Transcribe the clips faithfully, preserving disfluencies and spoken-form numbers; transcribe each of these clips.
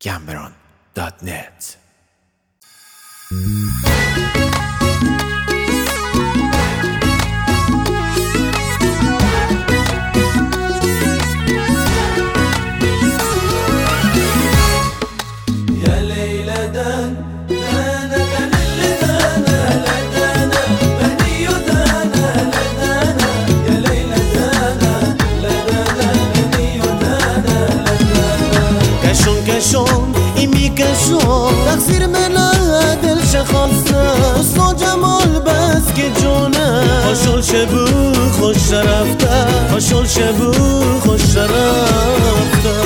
گمبران دات نت. کشون ای میکشون تقصیر منه دلش خواسته حسن جمال بس که جونه خوشل شبو خوش رفته خوشل شبو خوش رفته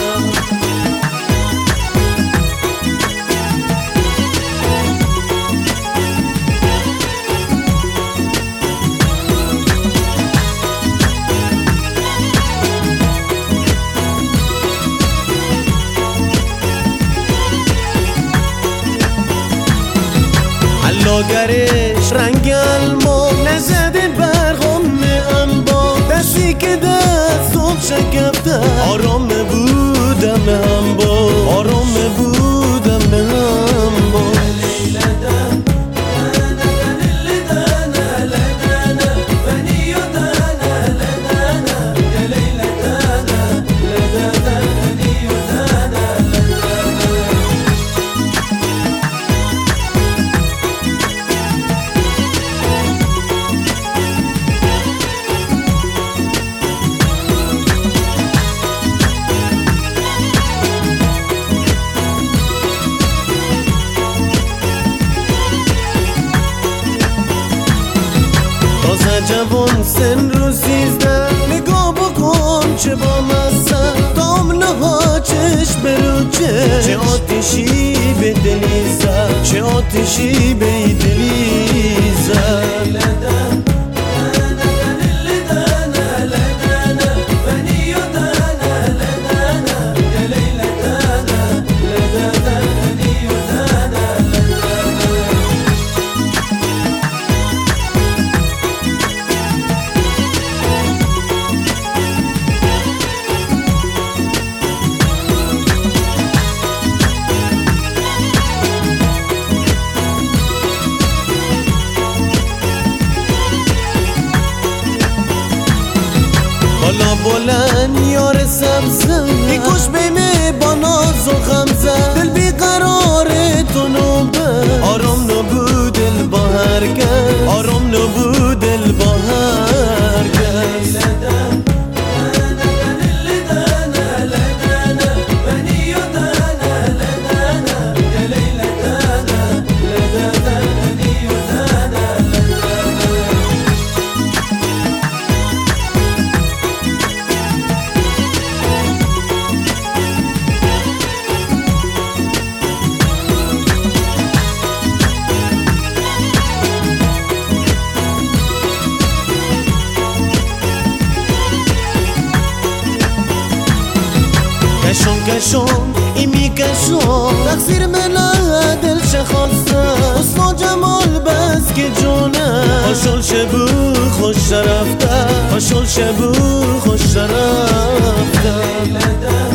لاغرش رنگ الماس نزده برغم انبار دستی که دست صبح شکفته آرام بودم هم با آرام بودم هم با تازه جوان سن رو سیزده نگاه بکن چه با مزه دامنه ها چشم برو چشم چه آتشی به دلی زد چه آتشی به دلی زد بالا بلند یار سبزه میکش بیمه با ناز و غمزه دل بیقرار تو نوبه آرام نبود دل با هرگز آرام نبود دل با هرگز کشون کشون ای میکشون تقصیر منه دلش خواسته حسن جمال بس که جونه خوشل شبو خوش رفته خوشل شبو خوش رفته